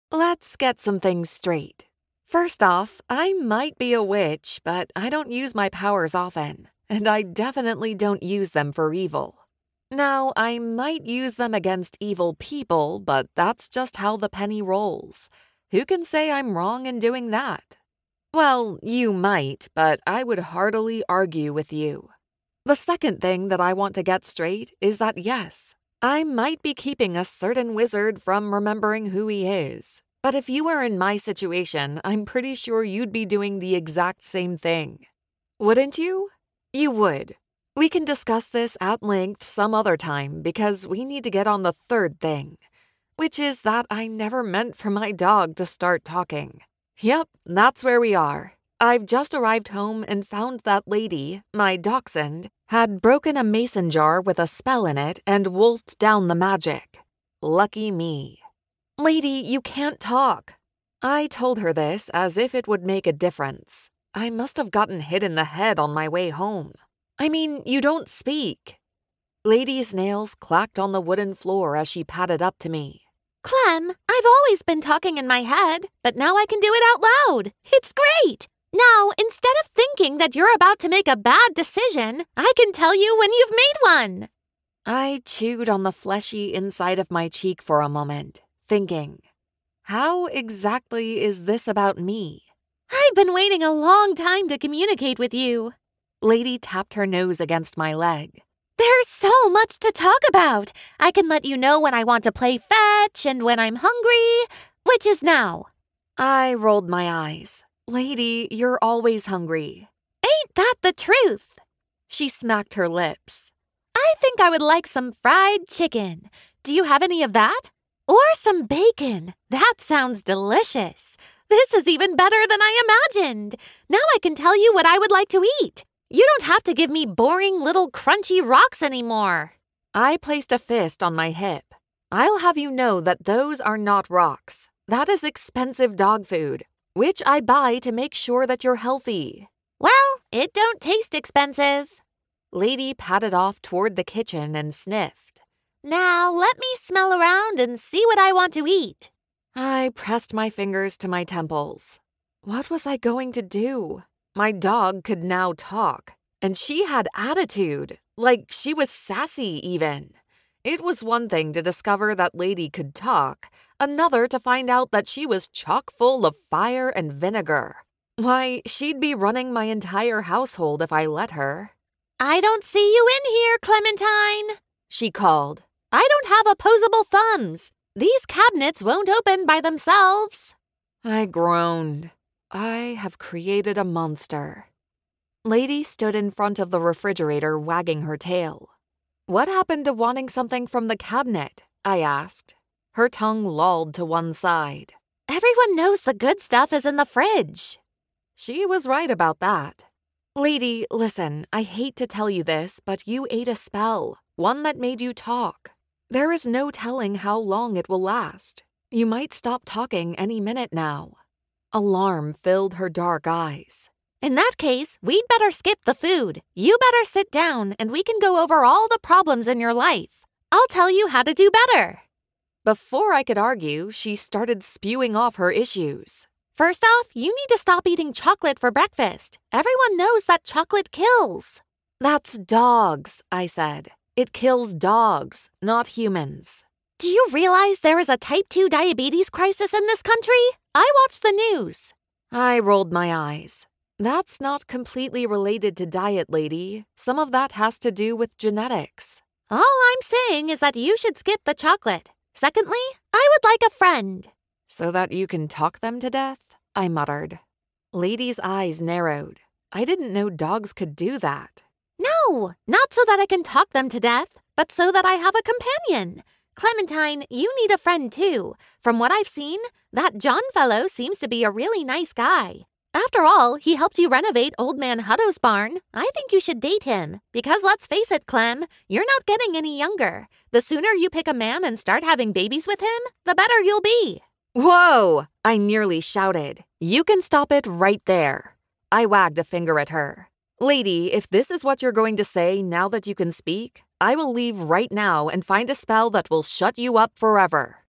Let's get some things straight. First off, I might be a witch, but I don't use my powers often, and I definitely don't use them for evil. Now, I might use them against evil people, but that's just how the penny rolls. Who can say I'm wrong in doing that? Well, you might, but I would heartily argue with you. The second thing that I want to get straight is that yes, I might be keeping a certain wizard from remembering who he is. But if you were in my situation, I'm pretty sure you'd be doing the exact same thing. Wouldn't you? You would. We can discuss this at length some other time because we need to get on the third thing, which is that I never meant for my dog to start talking. Yep, that's where we are. I've just arrived home and found that lady, my dachshund, had broken a mason jar with a spell in it and wolfed down the magic. Lucky me. Lady, you can't talk. I told her this as if it would make a difference. I must have gotten hit in the head on my way home. I mean, you don't speak. Lady's nails clacked on the wooden floor as she padded up to me. Clem, I've always been talking in my head, but now I can do it out loud. It's great. Now, instead of thinking that you're about to make a bad decision, I can tell you when you've made one. I chewed on the fleshy inside of my cheek for a moment, thinking, how exactly is this about me? I've been waiting a long time to communicate with you. Lady tapped her nose against my leg. There's so much to talk about. I can let you know when I want to play fetch and when I'm hungry, which is now. I rolled my eyes. Lady, you're always hungry. Ain't that the truth? She smacked her lips. I think I would like some fried chicken. Do you have any of that? Or some bacon. That sounds delicious. This is even better than I imagined. Now I can tell you what I would like to eat. You don't have to give me boring little crunchy rocks anymore. I placed a fist on my hip. I'll have you know that those are not rocks. That is expensive dog food, which I buy to make sure that you're healthy. Well, it don't taste expensive. Lady padded off toward the kitchen and sniffed. Now let me smell around and see what I want to eat. I pressed my fingers to my temples. What was I going to do? My dog could now talk, and she had attitude, like she was sassy even. It was one thing to discover that Lady could talk, another to find out that she was chock full of fire and vinegar. Why, she'd be running my entire household if I let her. I don't see you in here, Clementine, she called. I don't have opposable thumbs. These cabinets won't open by themselves. I groaned. I have created a monster. Lady stood in front of the refrigerator wagging her tail. What happened to wanting something from the cabinet? I asked. Her tongue lolled to one side. Everyone knows the good stuff is in the fridge. She was right about that. Lady, listen, I hate to tell you this, but you ate a spell, one that made you talk. There is no telling how long it will last. You might stop talking any minute now. Alarm filled her dark eyes. In that case, we'd better skip the food. You better sit down and we can go over all the problems in your life. I'll tell you how to do better. Before I could argue, she started spewing off her issues. First off, you need to stop eating chocolate for breakfast. Everyone knows that chocolate kills. That's dogs, I said. It kills dogs, not humans. Do you realize there is a type 2 diabetes crisis in this country? I watch the news. I rolled my eyes. That's not completely related to diet, Lady. Some of that has to do with genetics. All I'm saying is that you should skip the chocolate. Secondly, I would like a friend. So that you can talk them to death? I muttered. Lady's eyes narrowed. I didn't know dogs could do that. No, not so that I can talk them to death, but so that I have a companion. Clementine, you need a friend too. From what I've seen, that John fellow seems to be a really nice guy. After all, he helped you renovate Old Man Hutto's barn. I think you should date him. Because let's face it, Clem, you're not getting any younger. The sooner you pick a man and start having babies with him, the better you'll be. Whoa! I nearly shouted. You can stop it right there. I wagged a finger at her. Lady, if this is what you're going to say now that you can speak, I will leave right now and find a spell that will shut you up forever.